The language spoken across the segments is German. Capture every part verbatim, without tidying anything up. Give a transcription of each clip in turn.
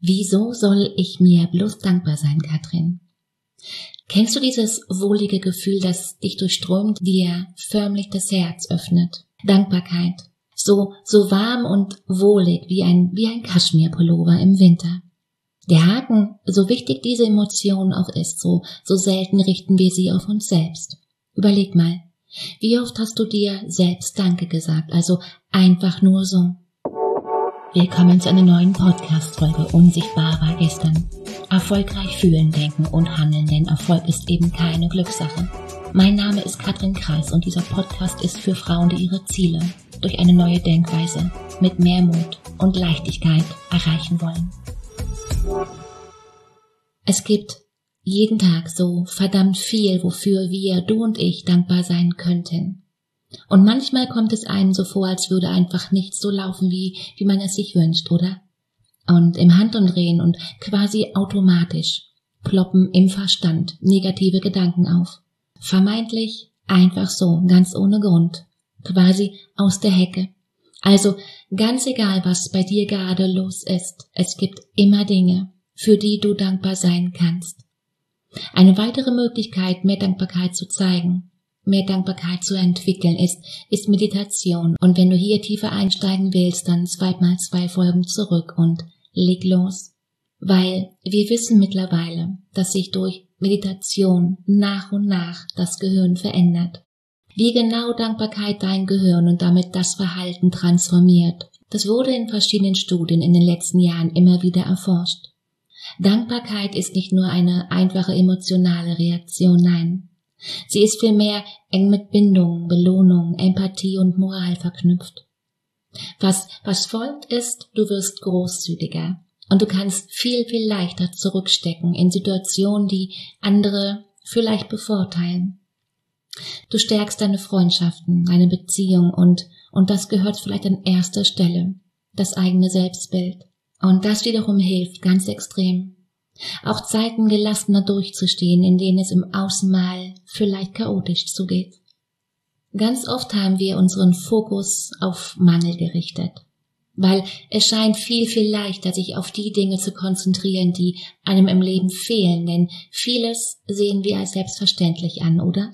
Wieso soll ich mir bloß dankbar sein, Katrin? Kennst du dieses wohlige Gefühl, das dich durchströmt, dir förmlich das Herz öffnet? Dankbarkeit. So, so warm und wohlig wie ein, wie ein Kaschmirpullover im Winter. Der Haken, so wichtig diese Emotion auch ist, so, so selten richten wir sie auf uns selbst. Überleg mal, wie oft hast du dir selbst Danke gesagt, also einfach nur so. Willkommen zu einer neuen Podcast-Folge Unsichtbar war gestern. Erfolgreich fühlen, denken und handeln, denn Erfolg ist eben keine Glückssache. Mein Name ist Katrin Kreis und dieser Podcast ist für Frauen, die ihre Ziele durch eine neue Denkweise mit mehr Mut und Leichtigkeit erreichen wollen. Es gibt jeden Tag so verdammt viel, wofür wir, du und ich, dankbar sein könnten. Und manchmal kommt es einem so vor, als würde einfach nichts so laufen, wie, wie man es sich wünscht, oder? Und im Handumdrehen und quasi automatisch ploppen im Verstand negative Gedanken auf. Vermeintlich einfach so, ganz ohne Grund. Quasi aus der Hecke. Also ganz egal, was bei dir gerade los ist, es gibt immer Dinge, für die du dankbar sein kannst. Eine weitere Möglichkeit, mehr Dankbarkeit zu zeigen, mehr Dankbarkeit zu entwickeln, ist, ist Meditation. Und wenn du hier tiefer einsteigen willst, dann swipe mal zwei Folgen zurück und leg los. Weil wir wissen mittlerweile, dass sich durch Meditation nach und nach das Gehirn verändert. Wie genau Dankbarkeit dein Gehirn und damit das Verhalten transformiert, das wurde in verschiedenen Studien in den letzten Jahren immer wieder erforscht. Dankbarkeit ist nicht nur eine einfache emotionale Reaktion, nein. Sie ist vielmehr eng mit Bindung, Belohnung, Empathie und Moral verknüpft. Was, was folgt ist, du wirst großzügiger und du kannst viel, viel leichter zurückstecken in Situationen, die andere vielleicht bevorteilen. Du stärkst deine Freundschaften, deine Beziehung und, und das gehört vielleicht an erster Stelle, das eigene Selbstbild. Und das wiederum hilft ganz extrem. Auch Zeiten gelassener durchzustehen, in denen es im Außen mal vielleicht chaotisch zugeht. Ganz oft haben wir unseren Fokus auf Mangel gerichtet, weil es scheint viel, viel leichter, sich auf die Dinge zu konzentrieren, die einem im Leben fehlen, denn vieles sehen wir als selbstverständlich an, oder?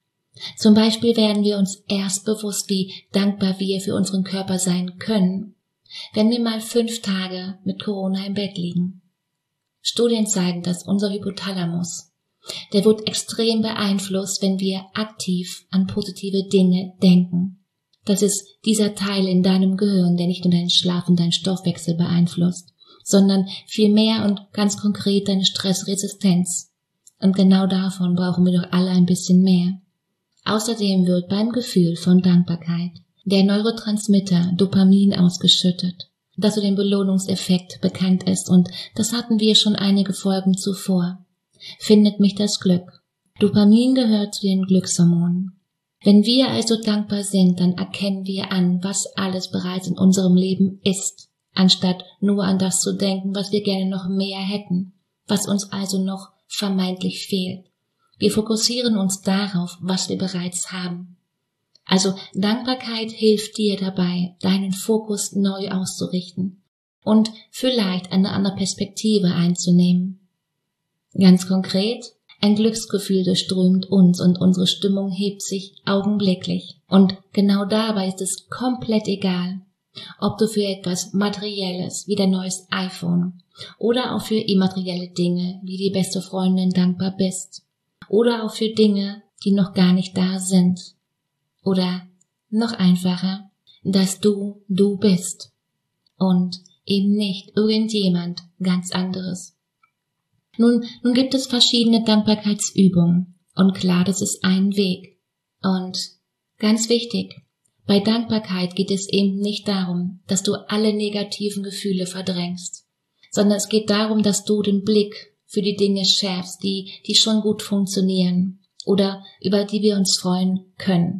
Zum Beispiel werden wir uns erst bewusst, wie dankbar wir für unseren Körper sein können, wenn wir mal fünf Tage mit Corona im Bett liegen. Studien zeigen, dass unser Hypothalamus, der wird extrem beeinflusst, wenn wir aktiv an positive Dinge denken. Das ist dieser Teil in deinem Gehirn, der nicht nur deinen Schlaf und deinen Stoffwechsel beeinflusst, sondern vielmehr und ganz konkret deine Stressresistenz. Und genau davon brauchen wir doch alle ein bisschen mehr. Außerdem wird beim Gefühl von Dankbarkeit der Neurotransmitter Dopamin ausgeschüttet, das zu dem Belohnungseffekt bekannt ist, und das hatten wir schon einige Folgen zuvor. Findet mich das Glück. Dopamin gehört zu den Glückshormonen. Wenn wir also dankbar sind, dann erkennen wir an, was alles bereits in unserem Leben ist, anstatt nur an das zu denken, was wir gerne noch mehr hätten, was uns also noch vermeintlich fehlt. Wir fokussieren uns darauf, was wir bereits haben. Also Dankbarkeit hilft dir dabei, deinen Fokus neu auszurichten und vielleicht eine andere Perspektive einzunehmen. Ganz konkret, ein Glücksgefühl durchströmt uns und unsere Stimmung hebt sich augenblicklich. Und genau dabei ist es komplett egal, ob du für etwas Materielles wie dein neues iPhone oder auch für immaterielle Dinge wie die beste Freundin dankbar bist oder auch für Dinge, die noch gar nicht da sind. Oder noch einfacher, dass du du bist und eben nicht irgendjemand ganz anderes. Nun, nun gibt es verschiedene Dankbarkeitsübungen und klar, das ist ein Weg. Und ganz wichtig, bei Dankbarkeit geht es eben nicht darum, dass du alle negativen Gefühle verdrängst, sondern es geht darum, dass du den Blick für die Dinge schärfst, die, die schon gut funktionieren oder über die wir uns freuen können.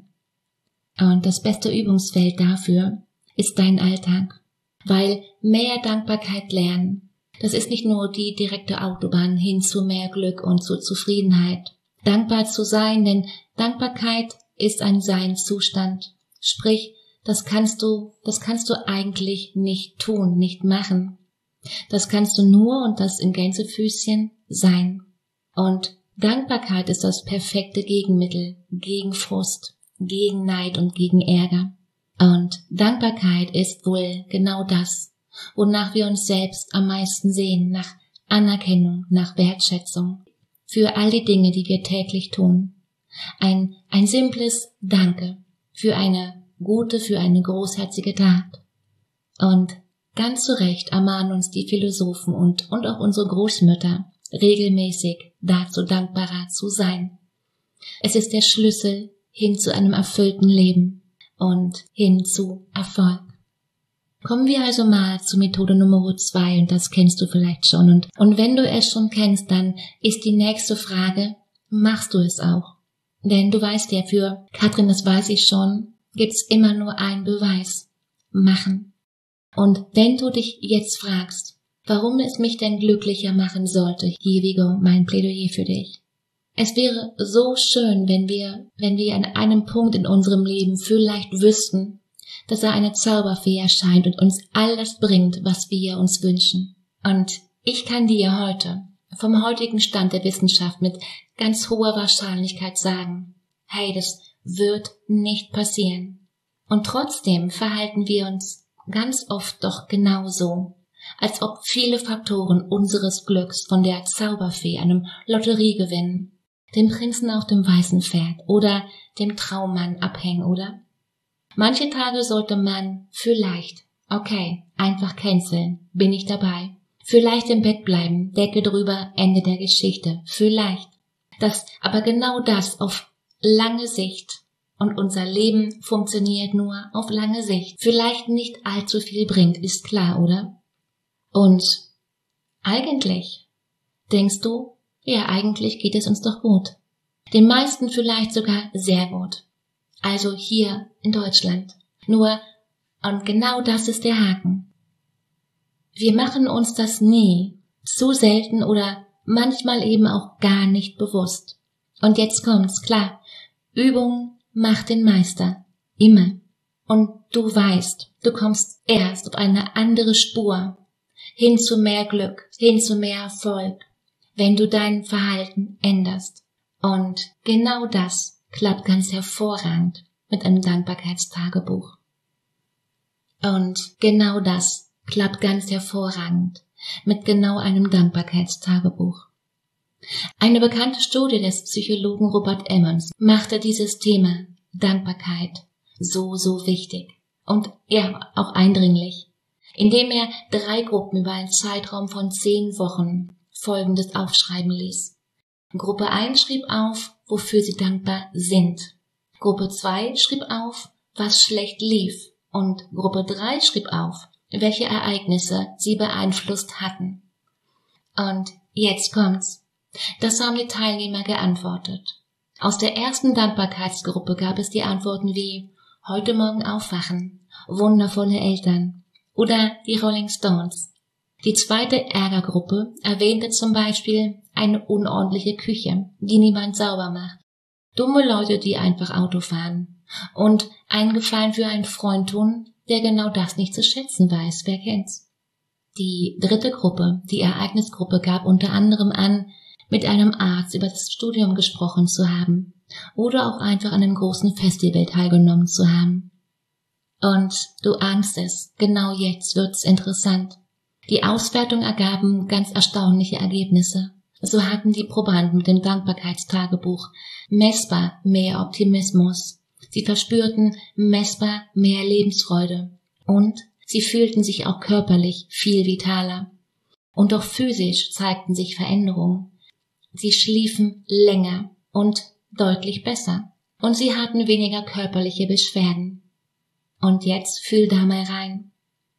Und das beste Übungsfeld dafür ist dein Alltag, weil mehr Dankbarkeit lernen, das ist nicht nur die direkte Autobahn hin zu mehr Glück und zu Zufriedenheit. Dankbar zu sein, denn Dankbarkeit ist ein Seinszustand. Sprich, das kannst du, das kannst du eigentlich nicht tun, nicht machen. Das kannst du nur und das in Gänsefüßchen sein. Und Dankbarkeit ist das perfekte Gegenmittel gegen Frust, gegen Neid und gegen Ärger. Und Dankbarkeit ist wohl genau das, wonach wir uns selbst am meisten sehen, nach Anerkennung, nach Wertschätzung für all die Dinge, die wir täglich tun. Ein, ein simples Danke für eine gute, für eine großherzige Tat. Und ganz zu Recht ermahnen uns die Philosophen und, und auch unsere Großmütter regelmäßig dazu dankbarer zu sein. Es ist der Schlüssel hin zu einem erfüllten Leben und hin zu Erfolg. Kommen wir also mal zu Methode Nummer zwei und das kennst du vielleicht schon. Und, und wenn du es schon kennst, dann ist die nächste Frage, machst du es auch? Denn du weißt ja, für Katrin, das weiß ich schon, gibt's immer nur einen Beweis. Machen. Und wenn du dich jetzt fragst, warum es mich denn glücklicher machen sollte, hier Vigo, mein Plädoyer für dich. Es wäre so schön, wenn wir, wenn wir an einem Punkt in unserem Leben vielleicht wüssten, dass da eine Zauberfee erscheint und uns all das bringt, was wir uns wünschen. Und ich kann dir heute, vom heutigen Stand der Wissenschaft mit ganz hoher Wahrscheinlichkeit sagen, hey, das wird nicht passieren. Und trotzdem verhalten wir uns ganz oft doch genauso, als ob viele Faktoren unseres Glücks von der Zauberfee, einem Lotteriegewinn, dem Prinzen auf dem weißen Pferd oder dem Traummann abhängen, oder? Manche Tage sollte man vielleicht, okay, einfach canceln, bin ich dabei. Vielleicht im Bett bleiben, Decke drüber, Ende der Geschichte, vielleicht. Das, aber genau das auf lange Sicht. Und unser Leben funktioniert nur auf lange Sicht. Vielleicht nicht allzu viel bringt, ist klar, oder? Und eigentlich, denkst du, ja, eigentlich geht es uns doch gut. Den meisten vielleicht sogar sehr gut. Also hier in Deutschland. Nur, und genau das ist der Haken. Wir machen uns das nie, zu selten oder manchmal eben auch gar nicht bewusst. Und jetzt kommt's, klar, Übung macht den Meister. Immer. Und du weißt, du kommst erst auf eine andere Spur, hin zu mehr Glück, hin zu mehr Erfolg, wenn du dein Verhalten änderst. Und genau das klappt ganz hervorragend mit einem Dankbarkeitstagebuch. Und genau das klappt ganz hervorragend mit genau einem Dankbarkeitstagebuch. Eine bekannte Studie des Psychologen Robert Emmons machte dieses Thema Dankbarkeit so, so wichtig und ja, auch eindringlich, indem er drei Gruppen über einen Zeitraum von zehn Wochen Folgendes aufschreiben ließ. Gruppe eins schrieb auf, wofür sie dankbar sind. Gruppe zwei schrieb auf, was schlecht lief. Und Gruppe drei schrieb auf, welche Ereignisse sie beeinflusst hatten. Und jetzt kommt's. Das haben die Teilnehmer geantwortet. Aus der ersten Dankbarkeitsgruppe gab es die Antworten wie heute Morgen aufwachen, wundervolle Eltern oder die Rolling Stones. Die zweite Ärgergruppe erwähnte zum Beispiel eine unordentliche Küche, die niemand sauber macht, dumme Leute, die einfach Auto fahren und einen Gefallen für einen Freund tun, der genau das nicht zu schätzen weiß, wer kennt's. Die dritte Gruppe, die Ereignisgruppe, gab unter anderem an, mit einem Arzt über das Studium gesprochen zu haben oder auch einfach an einem großen Festival teilgenommen zu haben. Und du ahnst es, genau jetzt wird's interessant. Die Auswertung ergaben ganz erstaunliche Ergebnisse. So hatten die Probanden mit dem Dankbarkeitstagebuch messbar mehr Optimismus. Sie verspürten messbar mehr Lebensfreude. Und sie fühlten sich auch körperlich viel vitaler. Und auch physisch zeigten sich Veränderungen. Sie schliefen länger und deutlich besser. Und sie hatten weniger körperliche Beschwerden. Und jetzt fühl da mal rein.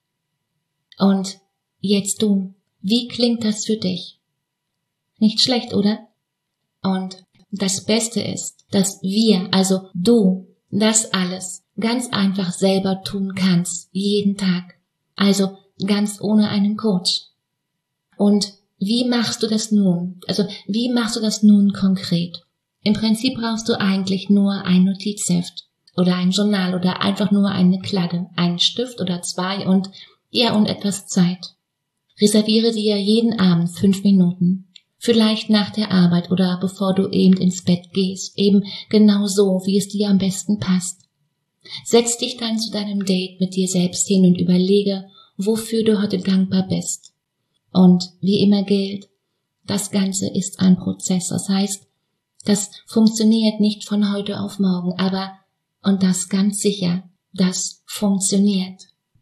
Und jetzt du, wie klingt das für dich? Nicht schlecht, oder? Und das Beste ist, dass wir, also du, das alles ganz einfach selber tun kannst, jeden Tag. Also ganz ohne einen Coach. Und wie machst du das nun? Also wie machst du das nun konkret? Im Prinzip brauchst du eigentlich nur ein Notizheft oder ein Journal oder einfach nur eine Kladde, einen Stift oder zwei und ja und etwas Zeit. Reserviere dir jeden Abend fünf Minuten. Vielleicht nach der Arbeit oder bevor du eben ins Bett gehst, eben genau so, wie es dir am besten passt. Setz dich dann zu deinem Date mit dir selbst hin und überlege, wofür du heute dankbar bist. Und wie immer gilt, das Ganze ist ein Prozess. Das heißt, das funktioniert nicht von heute auf morgen, aber, und das ganz sicher, das funktioniert.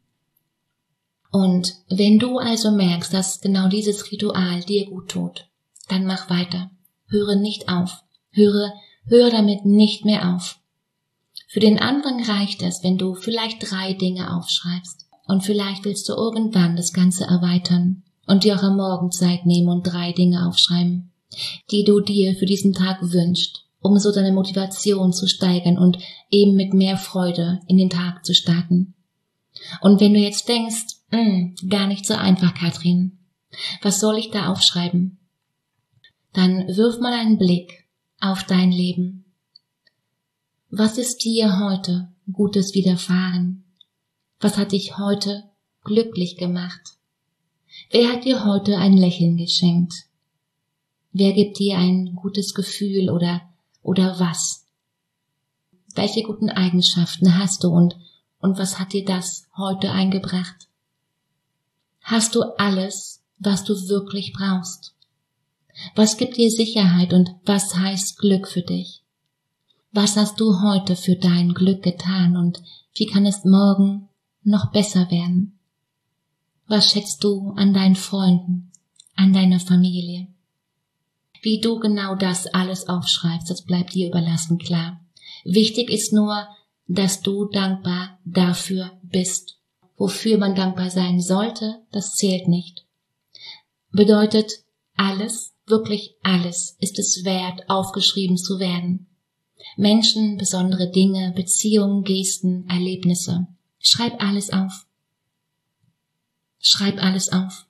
Und wenn du also merkst, dass genau dieses Ritual dir gut tut, dann mach weiter. Höre nicht auf. Höre, höre damit nicht mehr auf. Für den anderen reicht es, wenn du vielleicht drei Dinge aufschreibst. Und vielleicht willst du irgendwann das Ganze erweitern und dir auch am Morgen Zeit nehmen und drei Dinge aufschreiben, die du dir für diesen Tag wünschst, um so deine Motivation zu steigern und eben mit mehr Freude in den Tag zu starten. Und wenn du jetzt denkst, gar nicht so einfach, Katrin, was soll ich da aufschreiben? Dann wirf mal einen Blick auf dein Leben. Was ist dir heute Gutes widerfahren? Was hat dich heute glücklich gemacht? Wer hat dir heute ein Lächeln geschenkt? Wer gibt dir ein gutes Gefühl oder, oder was? Welche guten Eigenschaften hast du und, und was hat dir das heute eingebracht? Hast du alles, was du wirklich brauchst? Was gibt dir Sicherheit und was heißt Glück für dich? Was hast du heute für dein Glück getan und wie kann es morgen noch besser werden? Was schätzt du an deinen Freunden, an deiner Familie? Wie du genau das alles aufschreibst, das bleibt dir überlassen, klar. Wichtig ist nur, dass du dankbar dafür bist. Wofür man dankbar sein sollte, das zählt nicht. Bedeutet, alles, wirklich alles, ist es wert, aufgeschrieben zu werden. Menschen, besondere Dinge, Beziehungen, Gesten, Erlebnisse. Schreib alles auf. Schreib alles auf.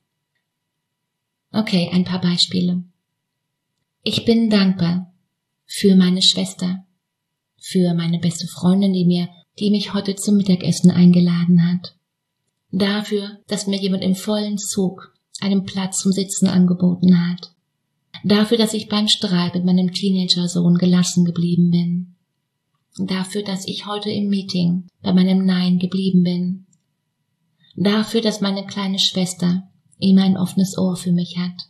Okay, ein paar Beispiele. Ich bin dankbar für meine Schwester, für meine beste Freundin, die mir, die mich heute zum Mittagessen eingeladen hat. Dafür, dass mir jemand im vollen Zug einen Platz zum Sitzen angeboten hat. Dafür, dass ich beim Streit mit meinem Teenager-Sohn gelassen geblieben bin. Dafür, dass ich heute im Meeting bei meinem Nein geblieben bin. Dafür, dass meine kleine Schwester immer ein offenes Ohr für mich hat.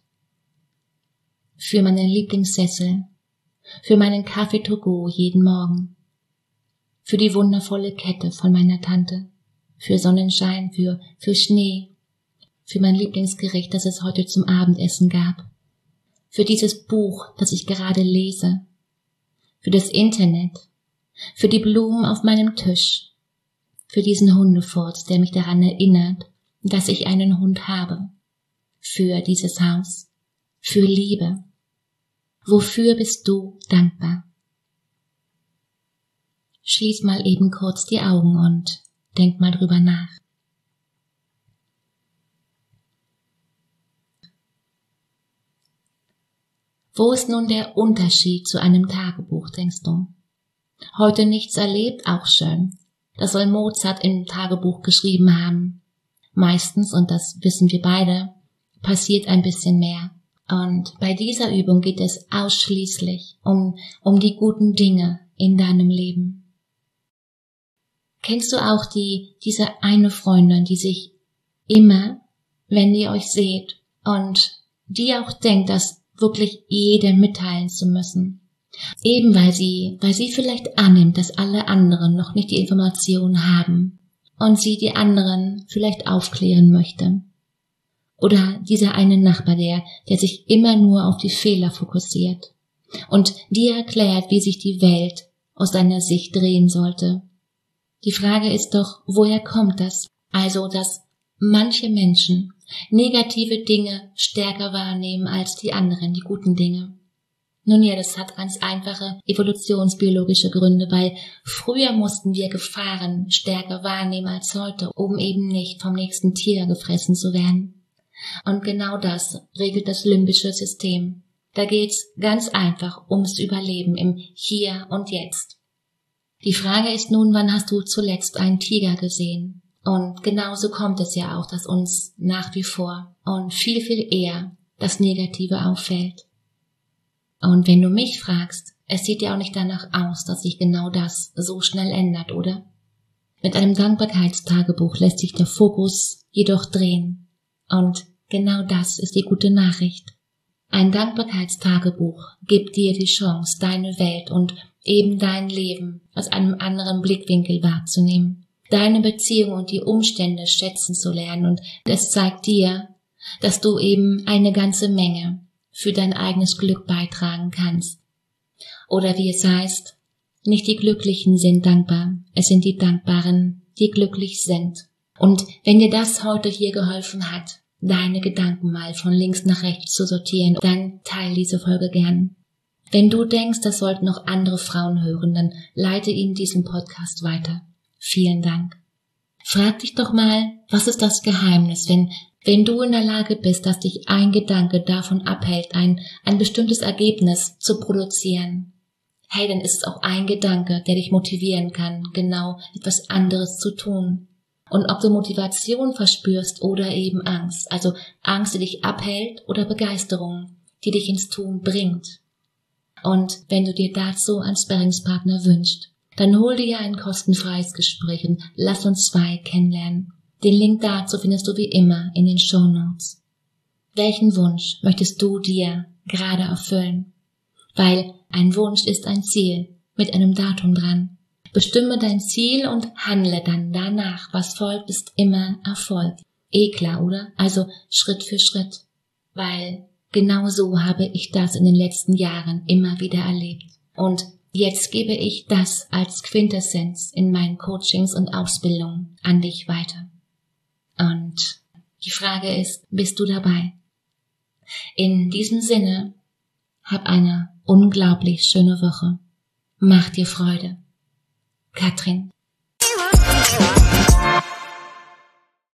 Für meinen Lieblingssessel. Für meinen Kaffee to go jeden Morgen. Für die wundervolle Kette von meiner Tante. Für Sonnenschein, für, für Schnee. Für mein Lieblingsgericht, das es heute zum Abendessen gab. Für dieses Buch, das ich gerade lese. Für das Internet. Für die Blumen auf meinem Tisch. Für diesen Hundefurz, der mich daran erinnert, dass ich einen Hund habe. Für dieses Haus. Für Liebe. Wofür bist du dankbar? Schließ mal eben kurz die Augen und denk mal drüber nach. Wo ist nun der Unterschied zu einem Tagebuch, denkst du? Heute nichts erlebt, auch schön. Das soll Mozart im Tagebuch geschrieben haben. Meistens, und das wissen wir beide, passiert ein bisschen mehr. Und bei dieser Übung geht es ausschließlich um, um die guten Dinge in deinem Leben. Kennst du auch die, diese eine Freundin, die sich immer, wenn ihr euch seht und die auch denkt, das wirklich jedem mitteilen zu müssen? Eben weil sie, weil sie vielleicht annimmt, dass alle anderen noch nicht die Information haben und sie die anderen vielleicht aufklären möchte. Oder dieser eine Nachbar, der, der sich immer nur auf die Fehler fokussiert und dir erklärt, wie sich die Welt aus seiner Sicht drehen sollte. Die Frage ist doch, woher kommt das? Also, dass manche Menschen negative Dinge stärker wahrnehmen als die anderen, die guten Dinge. Nun ja, das hat ganz einfache evolutionsbiologische Gründe, weil früher mussten wir Gefahren stärker wahrnehmen als heute, um eben nicht vom nächsten Tier gefressen zu werden. Und genau das regelt das limbische System. Da geht's ganz einfach ums Überleben im Hier und Jetzt. Die Frage ist nun, wann hast du zuletzt einen Tiger gesehen? Und genauso kommt es ja auch, dass uns nach wie vor und viel, viel eher das Negative auffällt. Und wenn du mich fragst, es sieht ja auch nicht danach aus, dass sich genau das so schnell ändert, oder? Mit einem Dankbarkeitstagebuch lässt sich der Fokus jedoch drehen. Und genau das ist die gute Nachricht. Ein Dankbarkeitstagebuch gibt dir die Chance, deine Welt und eben dein Leben aus einem anderen Blickwinkel wahrzunehmen, deine Beziehung und die Umstände schätzen zu lernen, und es zeigt dir, dass du eben eine ganze Menge für dein eigenes Glück beitragen kannst. Oder wie es heißt, nicht die Glücklichen sind dankbar, es sind die Dankbaren, die glücklich sind. Und wenn dir das heute hier geholfen hat, deine Gedanken mal von links nach rechts zu sortieren, dann teile diese Folge gern. Wenn du denkst, das sollten noch andere Frauen hören, dann leite ihnen diesen Podcast weiter. Vielen Dank. Frag dich doch mal, was ist das Geheimnis, wenn wenn du in der Lage bist, dass dich ein Gedanke davon abhält, ein, ein bestimmtes Ergebnis zu produzieren. Hey, dann ist es auch ein Gedanke, der dich motivieren kann, genau etwas anderes zu tun. Und ob du Motivation verspürst oder eben Angst, also Angst, die dich abhält, oder Begeisterung, die dich ins Tun bringt. Und wenn du dir dazu einen Sparringspartner wünschst, dann hol dir ein kostenfreies Gespräch und lass uns zwei kennenlernen. Den Link dazu findest du wie immer in den Shownotes. Welchen Wunsch möchtest du dir gerade erfüllen? Weil ein Wunsch ist ein Ziel mit einem Datum dran. Bestimme dein Ziel und handle dann danach. Was folgt, ist immer Erfolg. Eh klar, oder? Also Schritt für Schritt. Weil genau so habe ich das in den letzten Jahren immer wieder erlebt. Und jetzt gebe ich das als Quintessenz in meinen Coachings und Ausbildungen an dich weiter. Und die Frage ist, bist du dabei? In diesem Sinne, hab eine unglaublich schöne Woche. Mach dir Freude. Katrin.